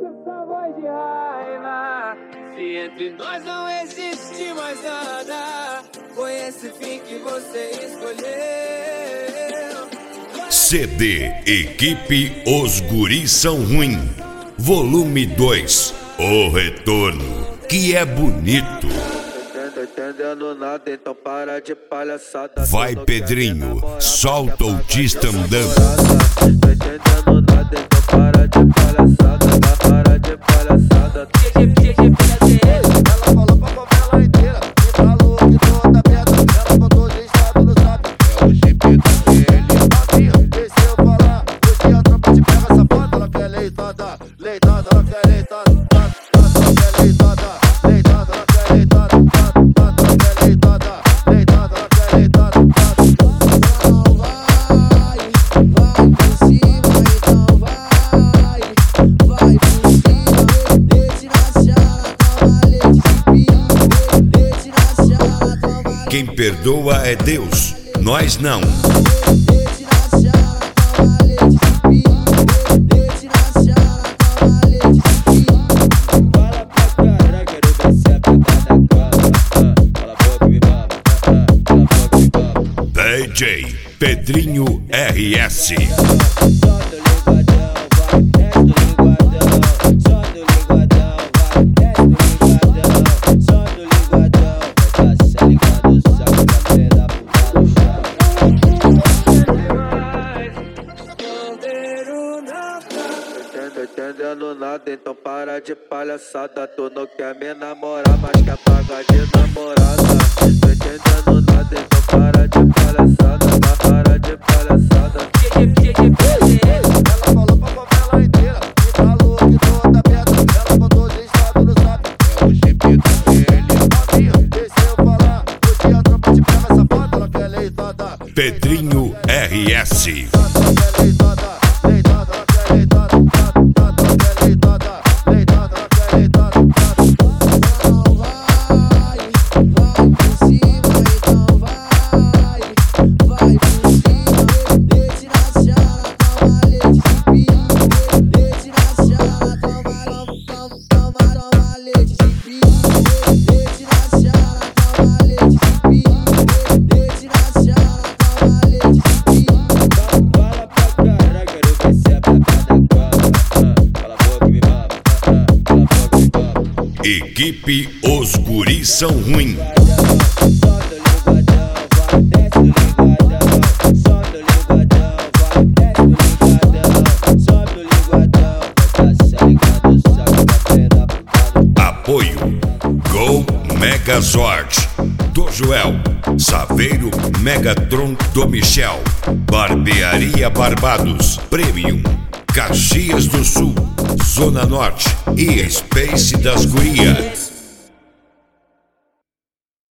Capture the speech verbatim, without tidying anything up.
essa voz de raiva. Se entre nós não existe mais nada, foi esse fim que você escolheu. C D Equipe Os Guris São Ruim, volume dois, O Retorno, que é bonito. Entendendo nada, então para de palhaçada. Vai, Pedrinho, solta o Tista andando. Tô entendendo nada, então para de palhaçada. Para de palhaçada. Ela falou pra favela inteira e falou que toda pedra. Ela botou de estado no zap. É o chip dele. Deixa eu falar, hoje a tropa te pega essa foto. Ela quer leitada, leitada, ela quer leitada. Ela quer leitada, leitada, ela quer leitada. Quem perdoa é Deus, nós não. D J Pedrinho R S. Entendendo nada, então para de palhaçada. Tu não quer me namorar, mas quer pagar de namorada. Tô entendendo nada, então para de palhaçada. Para de palhaçada. Ela falou pra favela inteira e falou que toda pedra. Ela botou de estado no zap. É o chip dele. Deixa eu falar, hoje a tropa te pega essa foto. Ela quer leitada. Pedrinho R S. Equipe Os Guris São Ruim. Apoio Go Megazord do Joel, Saveiro Megatron do Michel, Barbearia Barbados Premium, Caxias do Sul, Zona Norte e Space das Gurias.